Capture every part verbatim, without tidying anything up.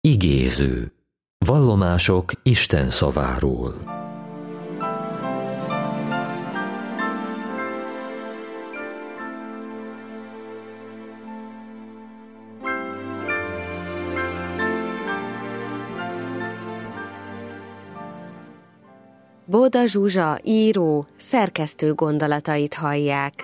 Igéző. Vallomások Isten szaváról. Bóda Zsuzsa író, szerkesztő gondolatait hallják.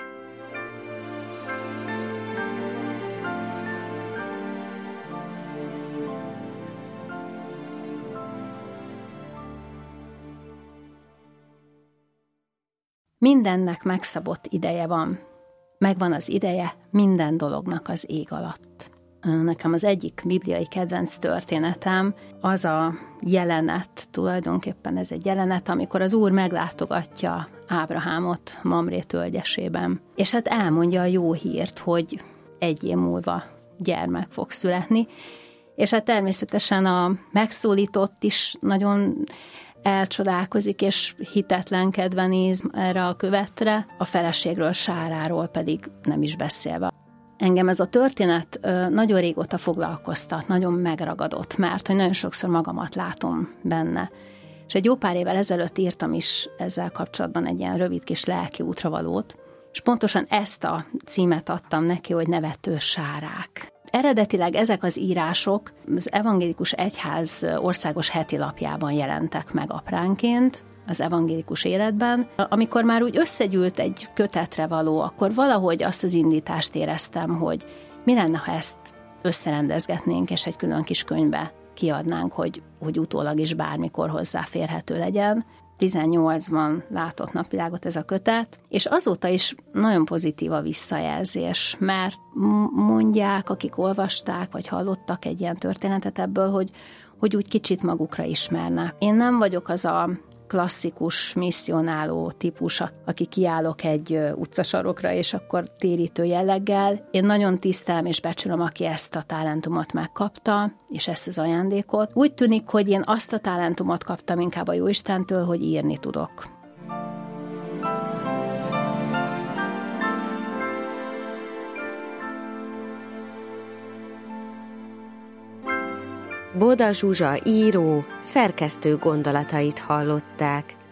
Mindennek megszabott ideje van. Megvan az ideje minden dolognak az ég alatt. Nekem az egyik bibliai kedvenc történetem az a jelenet, tulajdonképpen ez egy jelenet, amikor az Úr meglátogatja Ábrahámot Mamré tölgyesében, és hát elmondja a jó hírt, hogy egy év múlva gyermek fog születni, és hát természetesen a megszólított is nagyon elcsodálkozik, és hitetlenkedve néz erre a követre, a feleségről, Sáráról pedig nem is beszélve. Engem ez a történet nagyon régóta foglalkoztat, nagyon megragadott, mert hogy nagyon sokszor magamat látom benne. És egy jó pár évvel ezelőtt írtam is ezzel kapcsolatban egy ilyen rövid kis lelki útravalót, és pontosan ezt a címet adtam neki, hogy Nevető Sárák. Eredetileg ezek az írások az Evangélikus Egyház országos heti lapjában jelentek meg apránként, az evangélikus életben. Amikor már úgy összegyűlt egy kötetre való, akkor valahogy azt az indítást éreztem, hogy mi lenne, ha ezt összerendezgetnénk, és egy külön kis könyvbe kiadnánk, hogy, hogy utólag is bármikor hozzáférhető legyen. tizennyolcban látott napvilágot ez a kötet, és azóta is nagyon pozitív a visszajelzés, mert mondják, akik olvasták, vagy hallottak egy ilyen történetet ebből, hogy, hogy úgy kicsit magukra ismernek. Én nem vagyok az a klasszikus, misszionáló típus, aki kiállok egy utcasarokra, és akkor térítő jelleggel. Én nagyon tisztelem és becsülöm, aki ezt a talentumot megkapta, és ezt az ajándékot. Úgy tűnik, hogy én azt a talentumot kaptam inkább a Jóistentől, hogy írni tudok. Bóda Zsuzsa író, szerkesztő gondolatait hallották.